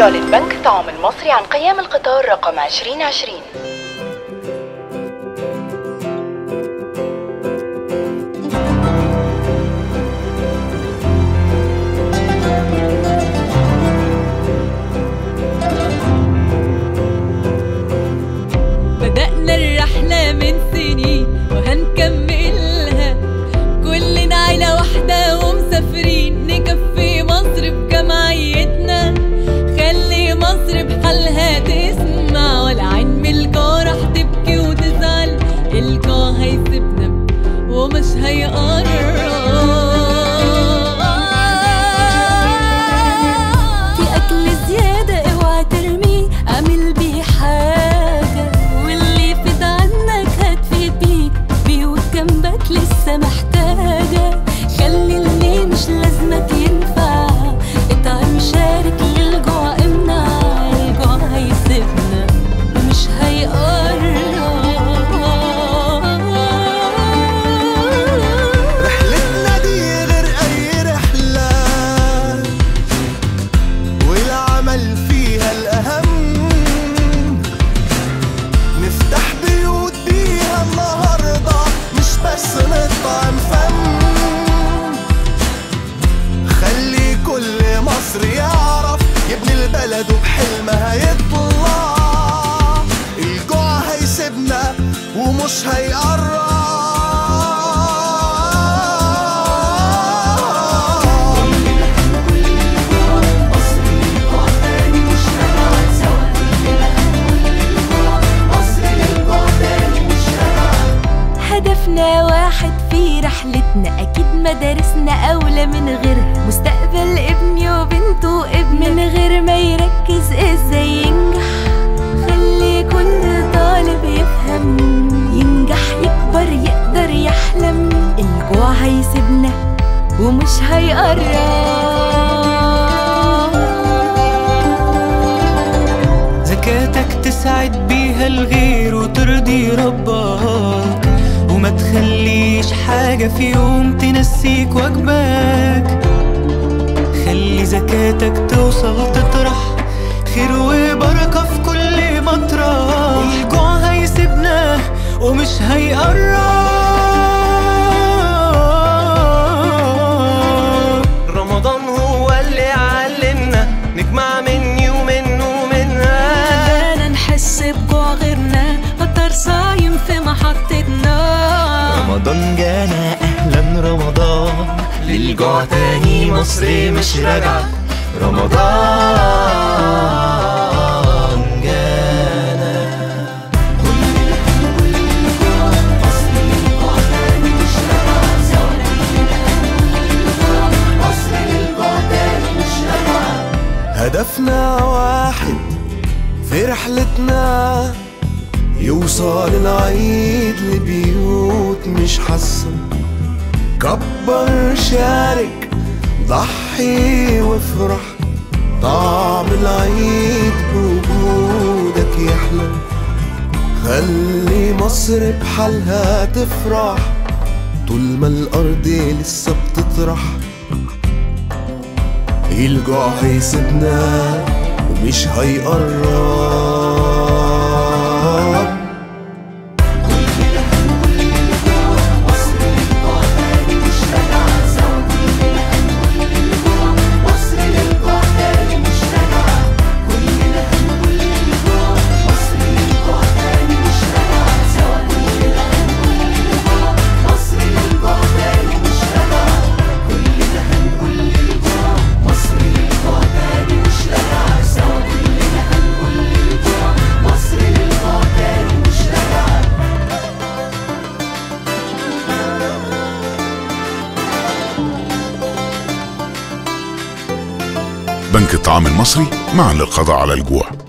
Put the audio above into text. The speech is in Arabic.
يعلن بنك الطعام المصري عن قيام القطار رقم 2020. بدأنا الرحلة من سنين وهنكملها، كلنا عيلة واحدة ومسافرين نكفي مصر بجمعيتنا. خلي مصر بحالها تسمع، ولا عين من الجوع راح تبكي وتزعل. الجوع هيسيبنا ومش هيقرب. في أكل زيادة اوعى ترميه، اعمل بيه حاجة، واللي فات عنك هتفيد بيه. بيوت جنبك لسه محتاجة، خلي اللي مش لازمك ينفع. اطعم شارك للجوع، امنع الجوع هيسيبنا ومش هيقرب. رحلتنا دي غير اي رحلة، والعمل فيها الاهم. نفتح بيوت بيها النهاردة، مش بس نطعم فم. خلي كل مصري يعرف يبني البلد وبحلمها يطلع. الجوع هيسيبنا ومش هيقرب. هدفنا واحد في رحلتنا، أكيد مدارسنا أولى من غيرها. مستقبل ابني وبنته وابن، من غير ما يركز إزاي ينجح. خلي كل طالب يفهم، ينجح يكبر يقدر يحلم. الجوع هيسيبنا ومش هيقرب. زكاتك تسعد بيها الغير وترضي ربك، وما تخليش حاجة في يوم تنسيك واجبك. خلي زكاتك توصل تطرح خير وبركة في كل مطرح. الجوع هيسيبنا ومش هيقرب. رمضان هو اللي علمنا نجمع مني ومنه ومنها. خلانا نحس بجوع غيرنا، فطر صايم في محطتنا. رمضان جانا اهلا رمضان، للجوع تاني مصر مش راجعة. رمضان جانا. هدفنا واحد في رحلتنا، يوصل العيد لبيوت مش حاسة. كبر شارك ضحي وافرح، طعم العيد بوجودك يحلى. خلي مصر بحالها تفرح، طول ما الأرض لسه بتطرح. الجوع هيسيبنا ومش هيقرب. بنك الطعام المصري معا للقضاء على الجوع.